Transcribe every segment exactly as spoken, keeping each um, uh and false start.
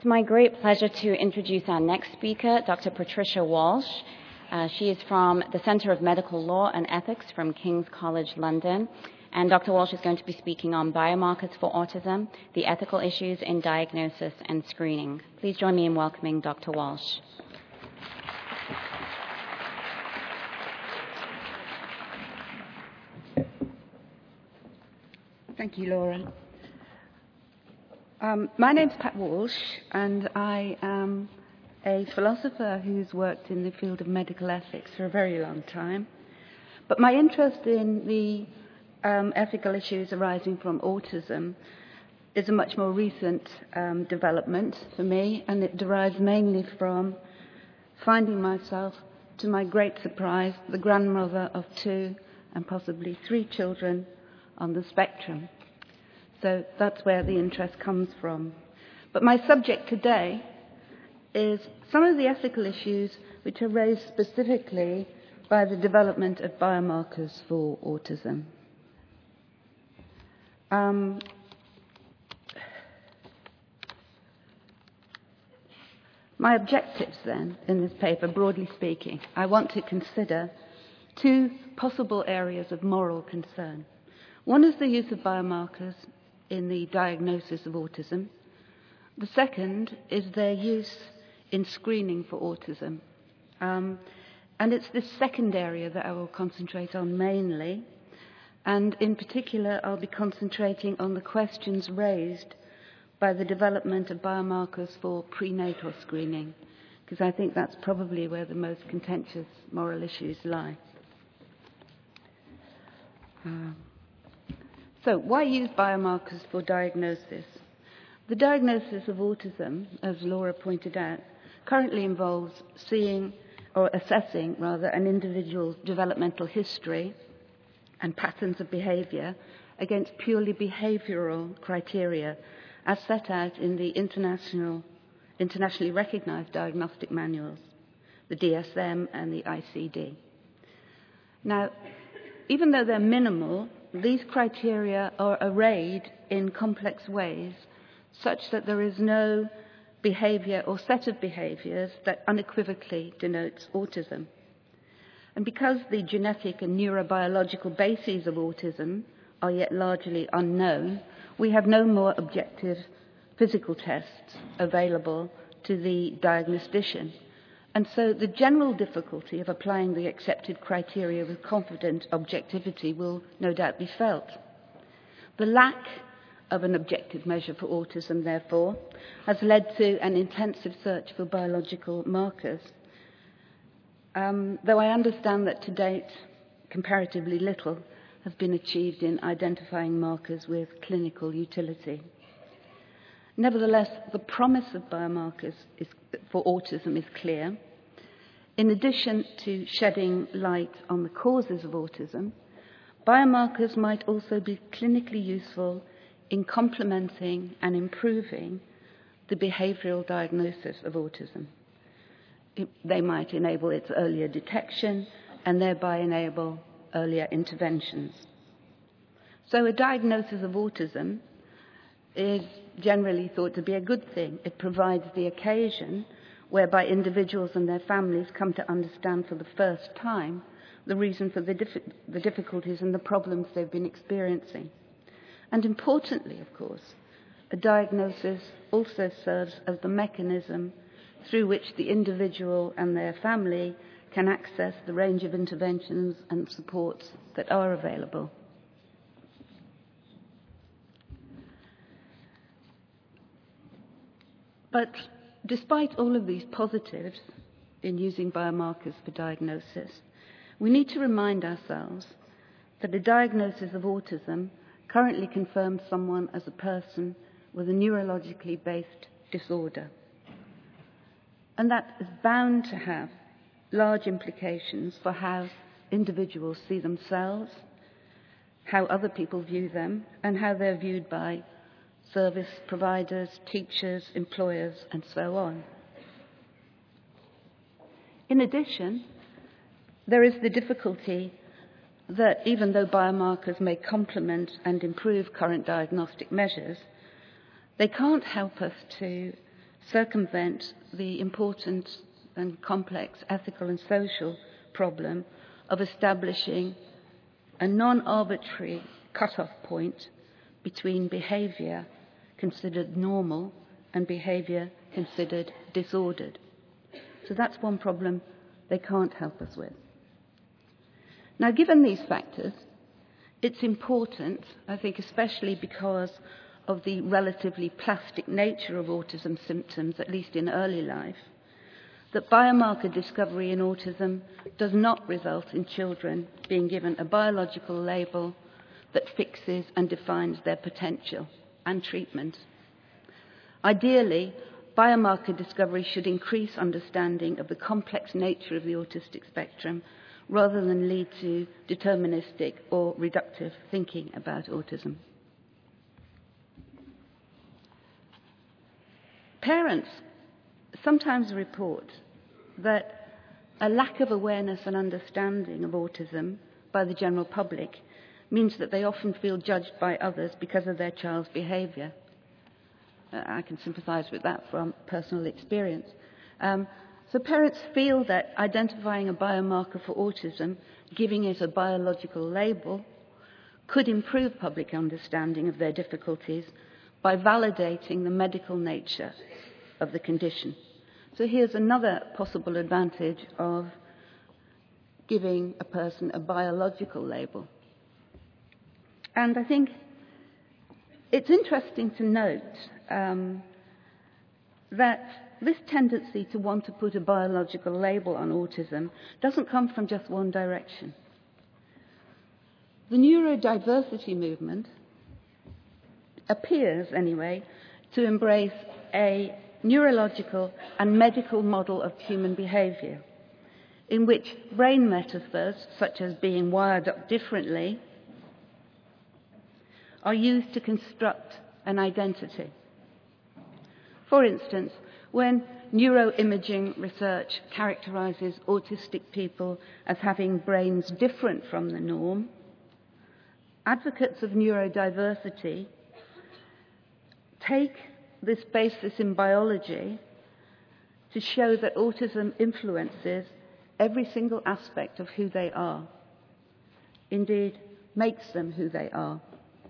my great pleasure to introduce our next speaker, Doctor Patricia Walsh. Uh, she is from the Centre of Medical Law and Ethics from King's College London. And Doctor Walsh is going to be speaking on biomarkers for autism, the ethical issues in diagnosis and screening. Please join me in welcoming Doctor Walsh. Thank you, Laura. Um, my name's Pat Walsh, and I am a philosopher who's worked in the field of medical ethics for a very long time. But my interest in the um, ethical issues arising from autism is a much more recent um, development for me, and it derives mainly from finding myself, to my great surprise, the grandmother of two and possibly three children on the spectrum. So that's where the interest comes from. But my subject today is some of the ethical issues which are raised specifically by the development of biomarkers for autism. Um, my objectives, then, in this paper, broadly speaking, I want to consider two possible areas of moral concern. One is the use of biomarkers in the diagnosis of autism. The second is their use in screening for autism. Um, and it's this second area that I will concentrate on mainly. And in particular, I'll be concentrating on the questions raised by the development of biomarkers for prenatal screening, because I think that's probably where the most contentious moral issues lie. Uh, So, why use biomarkers for diagnosis? The diagnosis of autism, as Laura pointed out, currently involves seeing or assessing, rather, an individual's developmental history and patterns of behaviour against purely behavioural criteria as set out in the international, internationally recognised diagnostic manuals, the D S M and the I C D. Now, even though they're minimal, these criteria are arrayed in complex ways such that there is no behaviour or set of behaviours that unequivocally denotes autism. And because the genetic and neurobiological bases of autism are yet largely unknown, we have no more objective physical tests available to the diagnostician. And so the general difficulty of applying the accepted criteria with confident objectivity will no doubt be felt. The lack of an objective measure for autism, therefore, has led to an intensive search for biological markers. Um, though I understand that to date, comparatively little has been achieved in identifying markers with clinical utility. Nevertheless, the promise of biomarkers is, for autism is clear. In addition to shedding light on the causes of autism, biomarkers might also be clinically useful in complementing and improving the behavioural diagnosis of autism. It, they might enable its earlier detection and thereby enable earlier interventions. So a diagnosis of autism is generally thought to be a good thing. It provides the occasion whereby individuals and their families come to understand for the first time the reason for the, dif- the difficulties and the problems they've been experiencing. And importantly, of course, a diagnosis also serves as the mechanism through which the individual and their family can access the range of interventions and supports that are available. But despite all of these positives in using biomarkers for diagnosis, we need to remind ourselves that a diagnosis of autism currently confirms someone as a person with a neurologically based disorder. And that is bound to have large implications for how individuals see themselves, how other people view them, and how they're viewed by service providers, teachers, employers, and so on. In addition, there is the difficulty that even though biomarkers may complement and improve current diagnostic measures, they can't help us to circumvent the important and complex ethical and social problem of establishing a non-arbitrary cut-off point between behaviour considered normal and behaviour considered disordered. So that's one problem they can't help us with. Now, given these factors, it's important, I think especially because of the relatively plastic nature of autism symptoms, at least in early life, that biomarker discovery in autism does not result in children being given a biological label that fixes and defines their potential and treatment. Ideally, biomarker discovery should increase understanding of the complex nature of the autistic spectrum rather than lead to deterministic or reductive thinking about autism. Parents sometimes report that a lack of awareness and understanding of autism by the general public means that they often feel judged by others because of their child's behaviour. Uh, I can sympathise with that from personal experience. Um, so parents feel that identifying a biomarker for autism, giving it a biological label, could improve public understanding of their difficulties by validating the medical nature of the condition. So here's another possible advantage of giving a person a biological label. And I think it's interesting to note um, that this tendency to want to put a biological label on autism doesn't come from just one direction. The neurodiversity movement appears, anyway, to embrace a neurological and medical model of human behaviour, in which brain metaphors, such as being wired up differently, are used to construct an identity. For instance, when neuroimaging research characterises autistic people as having brains different from the norm, advocates of neurodiversity take this basis in biology to show that autism influences every single aspect of who they are, indeed makes them who they are.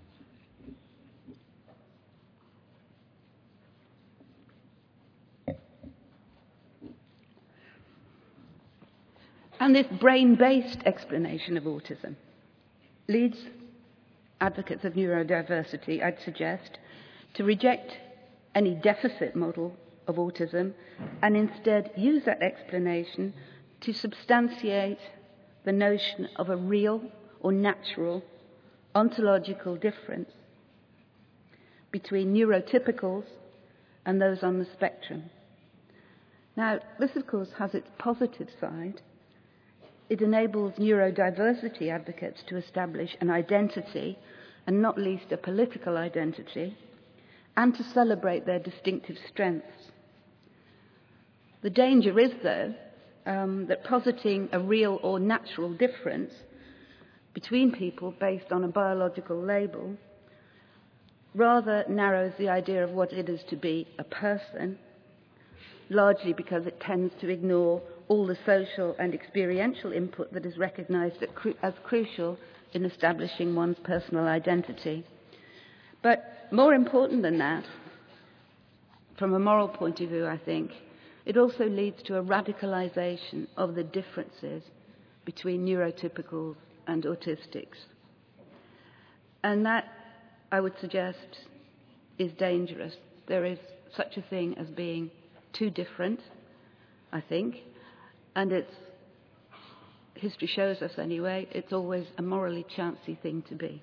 And this brain-based explanation of autism leads advocates of neurodiversity, I'd suggest, to reject any deficit model of autism and instead use that explanation to substantiate the notion of a real or natural ontological difference between neurotypicals and those on the spectrum. Now, this, of course, has its positive side. It enables neurodiversity advocates to establish an identity, and not least a political identity, and to celebrate their distinctive strengths. The danger is, though, um, that positing a real or natural difference between people based on a biological label rather narrows the idea of what it is to be a person, largely because it tends to ignore all the social and experiential input that is recognised as crucial in establishing one's personal identity. But more important than that, from a moral point of view, I think, it also leads to a radicalisation of the differences between neurotypicals and autistics. And that, I would suggest, is dangerous. There is such a thing as being too different, I think, and it's, history shows us anyway, it's always a morally chancy thing to be.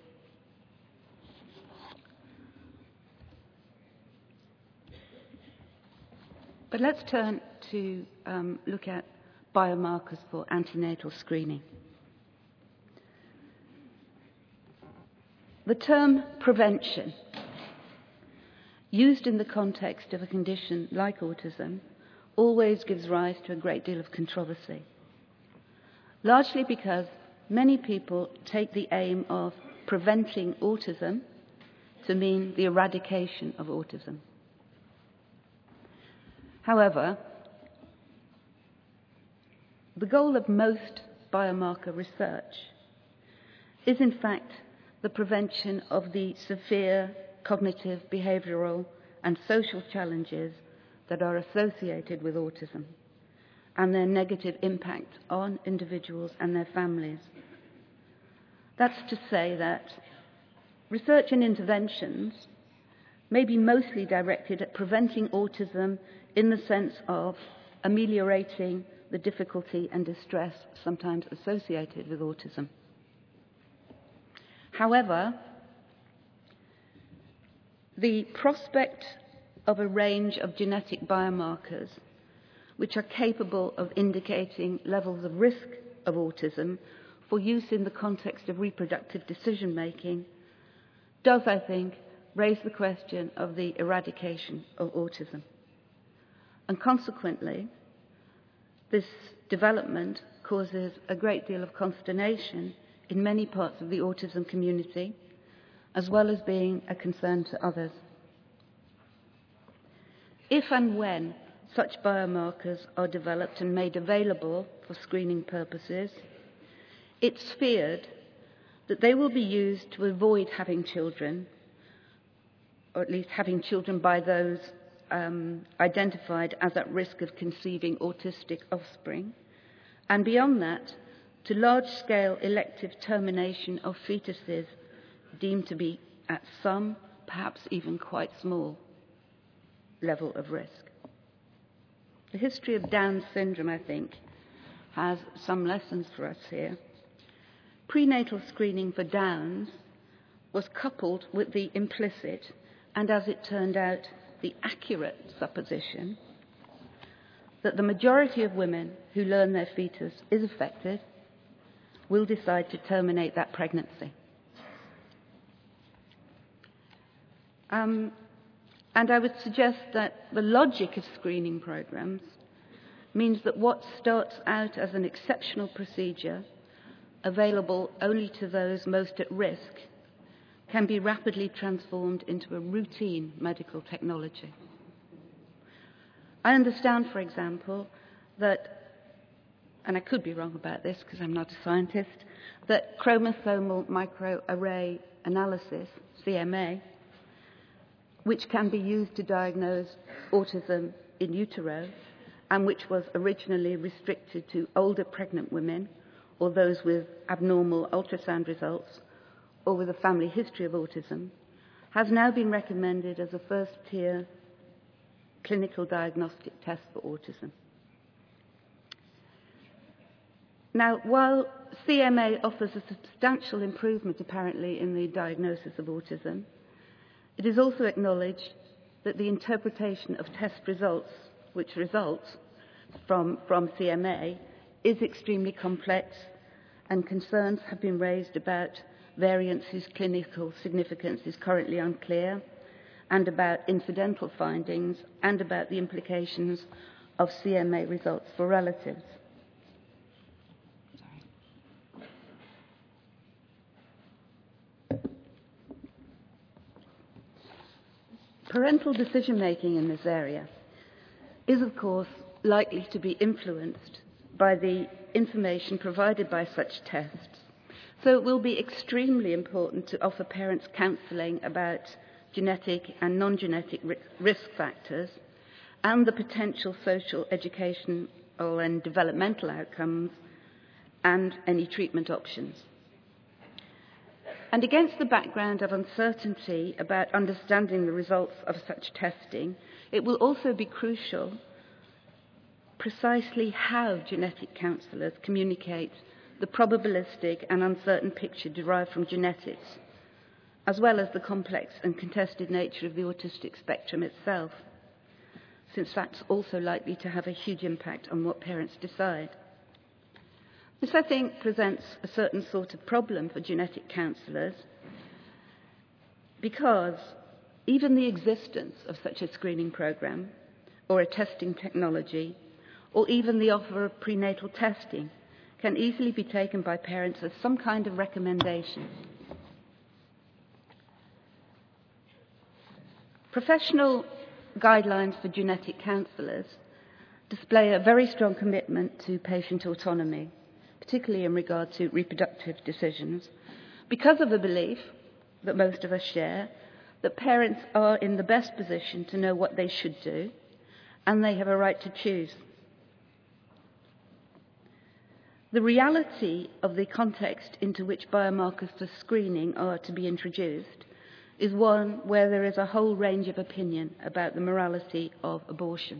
But let's turn to um, look at biomarkers for antenatal screening. The term prevention, used in the context of a condition like autism, always gives rise to a great deal of controversy, largely because many people take the aim of preventing autism to mean the eradication of autism. However, the goal of most biomarker research is in fact the prevention of the severe cognitive, behavioural and social challenges that are associated with autism and their negative impact on individuals and their families. That's to say that research and interventions may be mostly directed at preventing autism in the sense of ameliorating the difficulty and distress sometimes associated with autism. However, the prospect of a range of genetic biomarkers which are capable of indicating levels of risk of autism for use in the context of reproductive decision-making does, I think, raise the question of the eradication of autism. And consequently, this development causes a great deal of consternation in many parts of the autism community, as well as being a concern to others. If and when such biomarkers are developed and made available for screening purposes, it's feared that they will be used to avoid having children, or at least having children by those um, identified as at risk of conceiving autistic offspring, and beyond that, to large-scale elective termination of fetuses deemed to be at some, perhaps even quite small, level of risk. The history of Down syndrome, I think, has some lessons for us here. Prenatal screening for Downs was coupled with the implicit, and as it turned out, the accurate supposition that the majority of women who learn their fetus is affected will decide to terminate that pregnancy. Um, and I would suggest that the logic of screening programs means that what starts out as an exceptional procedure available only to those most at risk can be rapidly transformed into a routine medical technology. I understand, for example, that, and I could be wrong about this because I'm not a scientist, that chromosomal microarray analysis, C M A, which can be used to diagnose autism in utero, and which was originally restricted to older pregnant women or those with abnormal ultrasound results or with a family history of autism, has now been recommended as a first-tier clinical diagnostic test for autism. Now, while C M A offers a substantial improvement, apparently, in the diagnosis of autism, it is also acknowledged that the interpretation of test results, which results from, from C M A, is extremely complex, and concerns have been raised about variants whose clinical significance is currently unclear, and about incidental findings, and about the implications of C M A results for relatives. Parental decision-making in this area is, of course, likely to be influenced by the information provided by such tests. So it will be extremely important to offer parents counselling about genetic and non-genetic risk factors and the potential social, educational and developmental outcomes and any treatment options. And against the background of uncertainty about understanding the results of such testing, it will also be crucial precisely how genetic counsellors communicate the probabilistic and uncertain picture derived from genetics, as well as the complex and contested nature of the autistic spectrum itself, since that's also likely to have a huge impact on what parents decide. This, I think, presents a certain sort of problem for genetic counsellors, because even the existence of such a screening program or a testing technology, or even the offer of prenatal testing, can easily be taken by parents as some kind of recommendation. Professional guidelines for genetic counsellors display a very strong commitment to patient autonomy, particularly in regard to reproductive decisions, because of the belief that most of us share that parents are in the best position to know what they should do, and they have a right to choose. The reality of the context into which biomarkers for screening are to be introduced is one where there is a whole range of opinion about the morality of abortion.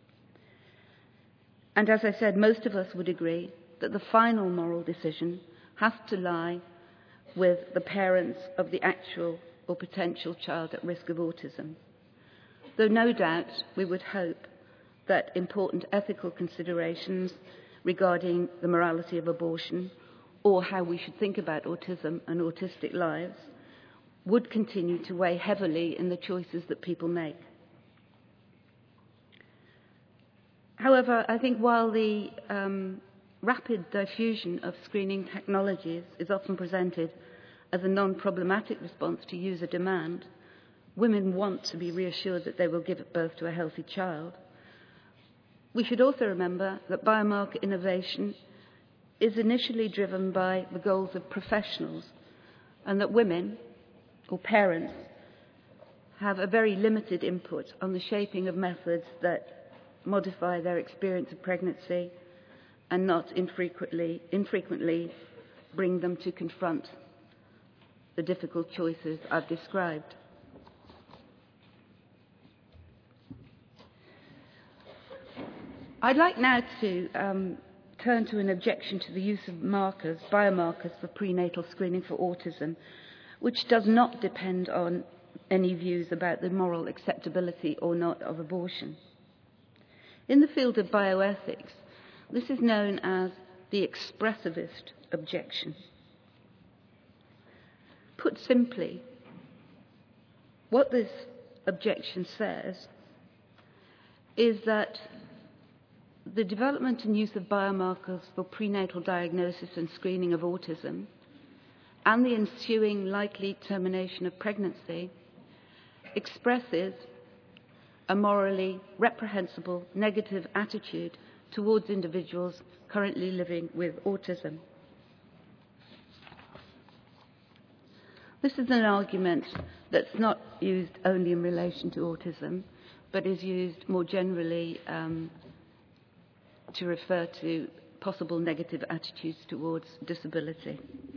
And as I said, most of us would agree that the final moral decision has to lie with the parents of the actual or potential child at risk of autism, though no doubt we would hope that important ethical considerations regarding the morality of abortion or how we should think about autism and autistic lives would continue to weigh heavily in the choices that people make. However, I think while the um, rapid diffusion of screening technologies is often presented as a non-problematic response to user demand, women want to be reassured that they will give birth to a healthy child. We should also remember that biomarker innovation is initially driven by the goals of professionals, and that women, or parents, have a very limited input on the shaping of methods that modify their experience of pregnancy and not infrequently, infrequently bring them to confront the difficult choices I've described. I'd like now to um, turn to an objection to the use of markers, biomarkers for prenatal screening for autism, which does not depend on any views about the moral acceptability or not of abortion. In the field of bioethics, this is known as the expressivist objection. Put simply, what this objection says is that the development and use of biomarkers for prenatal diagnosis and screening of autism and the ensuing likely termination of pregnancy expresses a morally reprehensible negative attitude towards individuals currently living with autism. This is an argument that's not used only in relation to autism, but is used more generally um, to refer to possible negative attitudes towards disability.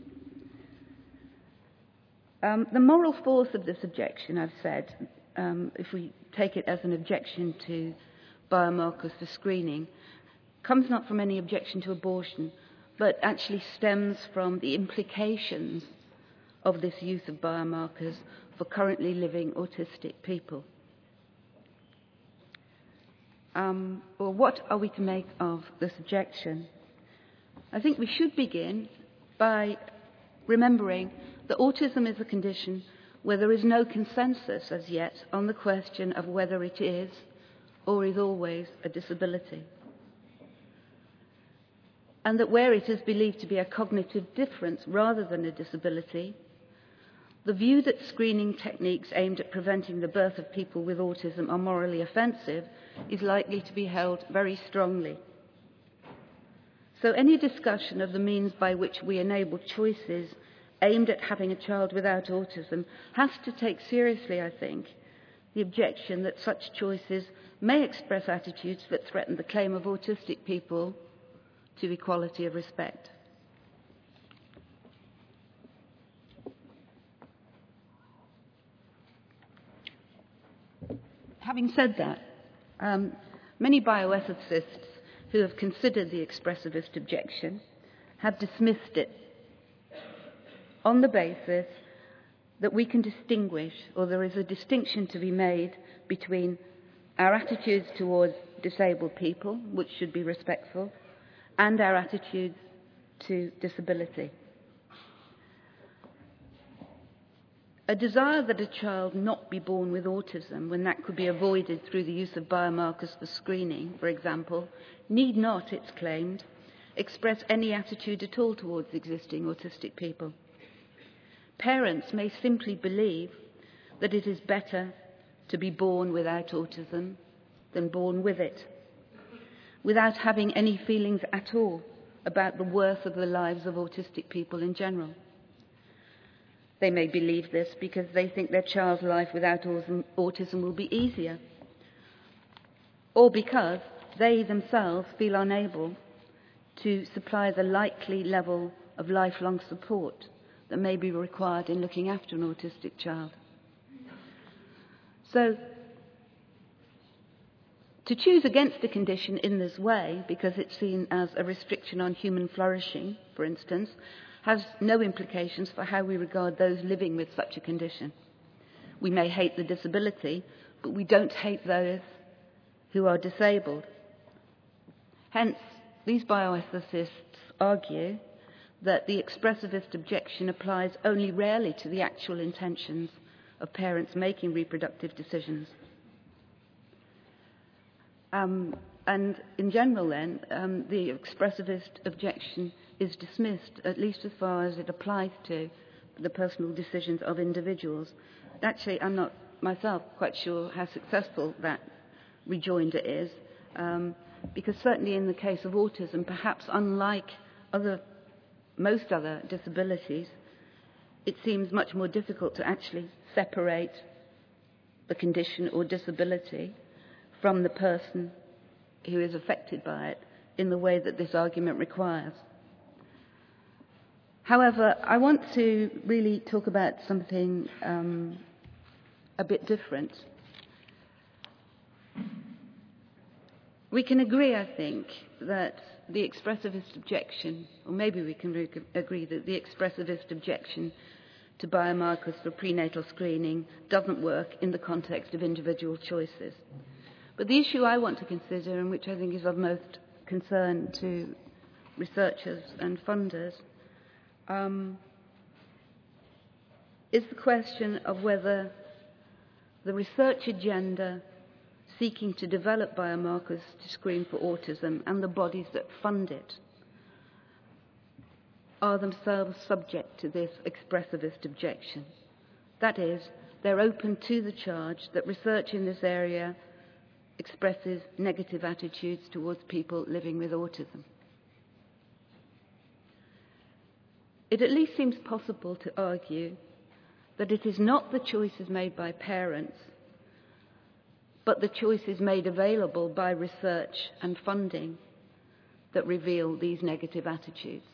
Um, the moral force of this objection, I've said, um, if we take it as an objection to biomarkers for screening, comes not from any objection to abortion, but actually stems from the implications of this use of biomarkers for currently living autistic people. Um, well, what are we to make of this objection? I think we should begin by remembering that autism is a condition where there is no consensus as yet on the question of whether it is or is always a disability. And that where it is believed to be a cognitive difference rather than a disability, the view that screening techniques aimed at preventing the birth of people with autism are morally offensive is likely to be held very strongly. So any discussion of the means by which we enable choices aimed at having a child without autism has to take seriously, I think, the objection that such choices may express attitudes that threaten the claim of autistic people to equality of respect. Having said that, um, many bioethicists who have considered the expressivist objection have dismissed it on the basis that we can distinguish, or there is a distinction to be made between our attitudes towards disabled people, which should be respectful, and our attitudes to disability. A desire that a child not be born with autism, when that could be avoided through the use of biomarkers for screening, for example, need not, it's claimed, express any attitude at all towards existing autistic people. Parents may simply believe that it is better to be born without autism than born with it, without having any feelings at all about the worth of the lives of autistic people in general. They may believe this because they think their child's life without autism will be easier, or because they themselves feel unable to supply the likely level of lifelong support that may be required in looking after an autistic child. So, to choose against a condition in this way, because it's seen as a restriction on human flourishing, for instance, has no implications for how we regard those living with such a condition. We may hate the disability, but we don't hate those who are disabled. Hence, these bioethicists argue that the expressivist objection applies only rarely to the actual intentions of parents making reproductive decisions. Um, and in general, then, um, the expressivist objection is dismissed, at least as far as it applies to the personal decisions of individuals. Actually, I'm not myself quite sure how successful that rejoinder is, um, because certainly in the case of autism, perhaps unlike other, most other disabilities, it seems much more difficult to actually separate the condition or disability from the person who is affected by it in the way that this argument requires. However, I want to really talk about something um, a bit different. We can agree, I think, that the expressivist objection, or maybe we can re- agree that the expressivist objection to biomarkers for prenatal screening doesn't work in the context of individual choices. But the issue I want to consider, and which I think is of most concern to researchers and funders, um, is the question of whether the research agenda seeking to develop biomarkers to screen for autism and the bodies that fund it are themselves subject to this expressivist objection. That is, they're open to the charge that research in this area expresses negative attitudes towards people living with autism. It at least seems possible to argue that it is not the choices made by parents, but the choices made available by research and funding that reveal these negative attitudes.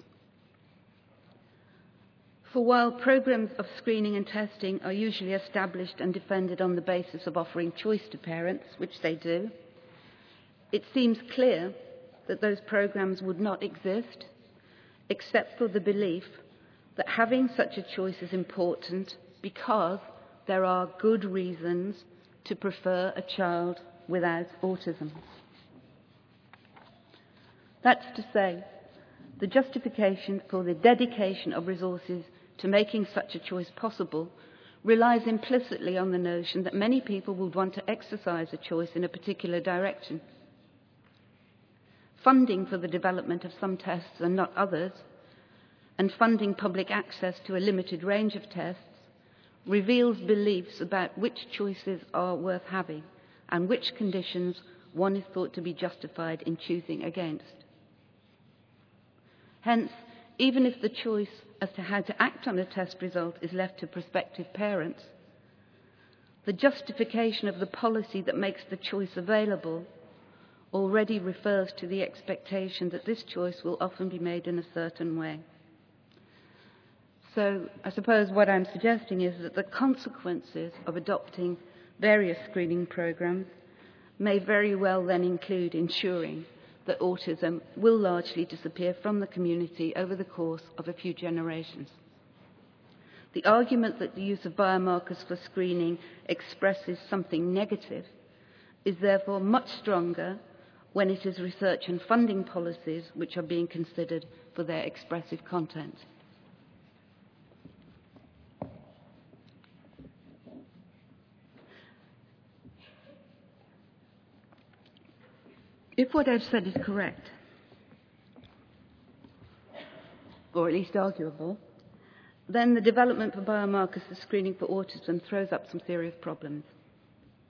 For while programs of screening and testing are usually established and defended on the basis of offering choice to parents, which they do, it seems clear that those programs would not exist except for the belief that having such a choice is important because there are good reasons to prefer a child without autism. That's to say, the justification for the dedication of resources to making such a choice possible relies implicitly on the notion that many people would want to exercise a choice in a particular direction. Funding for the development of some tests and not others, and funding public access to a limited range of tests, reveals beliefs about which choices are worth having and which conditions one is thought to be justified in choosing against. Hence, even if the choice as to how to act on a test result is left to prospective parents, the justification of the policy that makes the choice available already refers to the expectation that this choice will often be made in a certain way. So I suppose what I'm suggesting is that the consequences of adopting various screening programs may very well then include ensuring that autism will largely disappear from the community over the course of a few generations. The argument that the use of biomarkers for screening expresses something negative is therefore much stronger when it is research and funding policies which are being considered for their expressive content. If what I've said is correct, or at least arguable, then the development for biomarkers for screening for autism throws up some serious problems.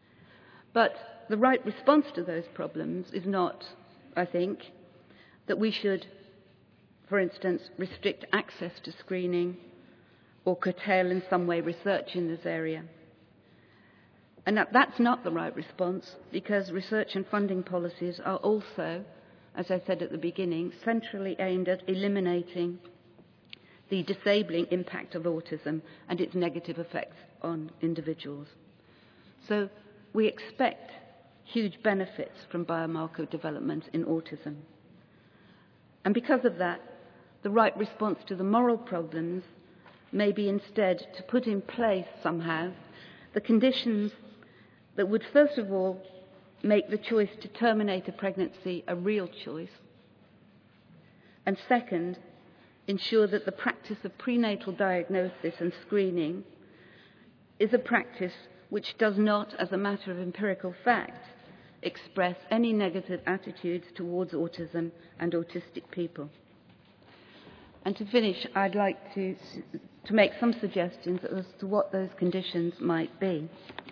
But the right response to those problems is not, I think, that we should, for instance, restrict access to screening or curtail in some way research in this area. And that, that's not the right response, because research and funding policies are also, as I said at the beginning, centrally aimed at eliminating the disabling impact of autism and its negative effects on individuals. So we expect huge benefits from biomarker development in autism. And because of that, the right response to the moral problems may be instead to put in place somehow the conditions that would first of all make the choice to terminate a pregnancy a real choice, and second, ensure that the practice of prenatal diagnosis and screening is a practice which does not, as a matter of empirical fact, express any negative attitudes towards autism and autistic people. And to finish, I'd like to, to make some suggestions as to what those conditions might be.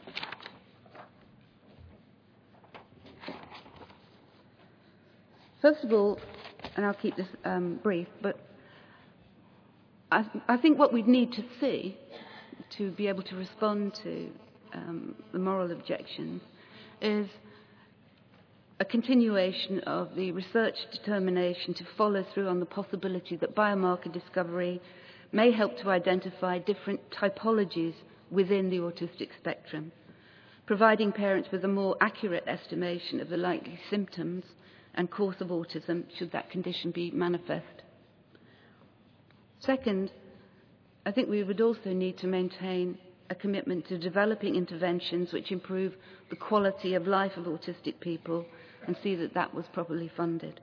First of all, and I'll keep this um, brief, but I, I think what we'd need to see to be able to respond to um, the moral objections is a continuation of the research determination to follow through on the possibility that biomarker discovery may help to identify different typologies within the autistic spectrum, providing parents with a more accurate estimation of the likely symptoms and course of autism should that condition be manifest. Second, I think we would also need to maintain a commitment to developing interventions which improve the quality of life of autistic people and see that that was properly funded.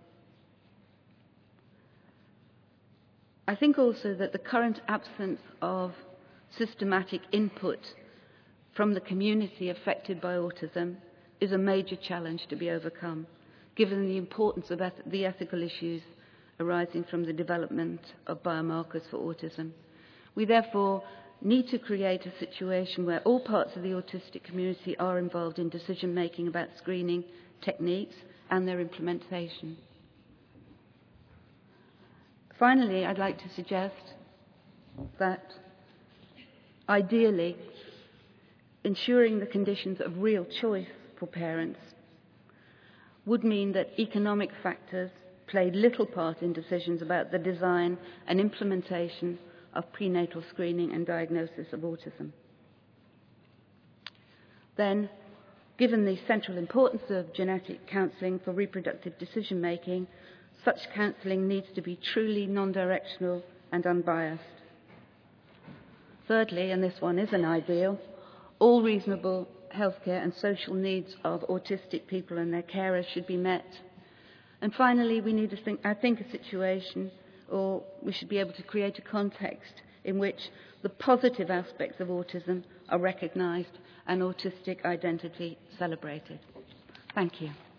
I think also that the current absence of systematic input from the community affected by autism is a major challenge to be overcome, given the importance of eth- the ethical issues arising from the development of biomarkers for autism. We therefore need to create a situation where all parts of the autistic community are involved in decision-making about screening techniques and their implementation. Finally, I'd like to suggest that ideally, ensuring the conditions of real choice for parents would mean that economic factors played little part in decisions about the design and implementation of prenatal screening and diagnosis of autism. Then, given the central importance of genetic counselling for reproductive decision-making, such counselling needs to be truly non-directional and unbiased. Thirdly, and this one is an ideal, all reasonable healthcare and social needs of autistic people and their carers should be met. And finally, we need to think, I think, a situation, or we should be able to create a context in which the positive aspects of autism are recognised and autistic identity celebrated. Thank you.